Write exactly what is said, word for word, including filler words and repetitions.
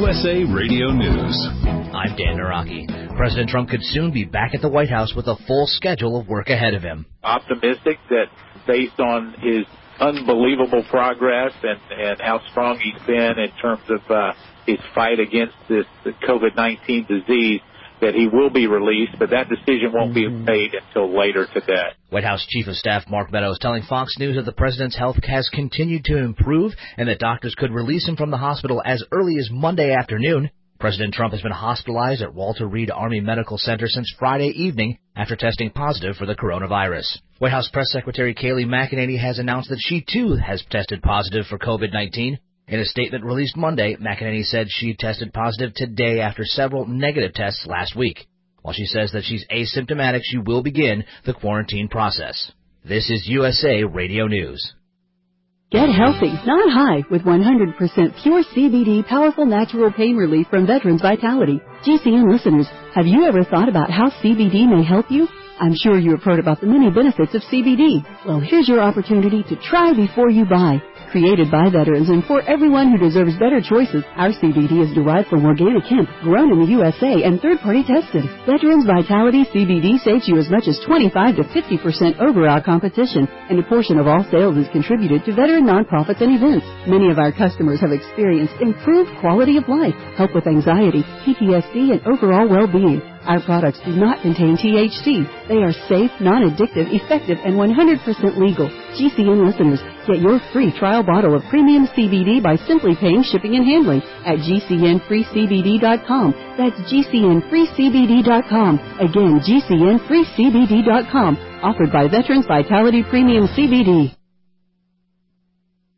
S A Radio News. I'm Dan Naraki. President Trump could soon be back at the White House with a full schedule of work ahead of him. Optimistic that based on his unbelievable progress and, and how strong he's been in terms of uh, his fight against this COVID nineteen disease, that he will be released, but that decision won't be made until later today. White House Chief of Staff Mark Meadows telling Fox News that the president's health has continued to improve and that doctors could release him from the hospital as early as Monday afternoon. President Trump has been hospitalized at Walter Reed Army Medical Center since Friday evening after testing positive for the coronavirus. White House Press Secretary Kayleigh McEnany has announced that she, too, has tested positive for COVID nineteen. In a statement released Monday, McEnany said she tested positive today after several negative tests last week. While she says that she's asymptomatic, she will begin the quarantine process. This is U S A Radio News. Get healthy, not high, with one hundred percent pure C B D powerful natural pain relief from Veterans Vitality. G C N listeners, have you ever thought about how C B D may help you? I'm sure you have heard about the many benefits of C B D. Well, here's your opportunity to try before you buy. Created by veterans and for everyone who deserves better choices, our C B D is derived from organic hemp, grown in the U S A and third-party tested. Veterans Vitality C B D saves you as much as twenty-five to fifty percent over our competition, and a portion of all sales is contributed to veteran nonprofits and events. Many of our customers have experienced improved quality of life, help with anxiety, P T S D, and overall well-being. Our products do not contain T H C. They are safe, non-addictive, effective, and one hundred percent legal. G C N listeners, get your free trial bottle of premium C B D by simply paying shipping and handling at G C N free C B D dot com. That's G C N free C B D dot com. Again, G C N free C B D dot com. Offered by Veterans Vitality Premium C B D.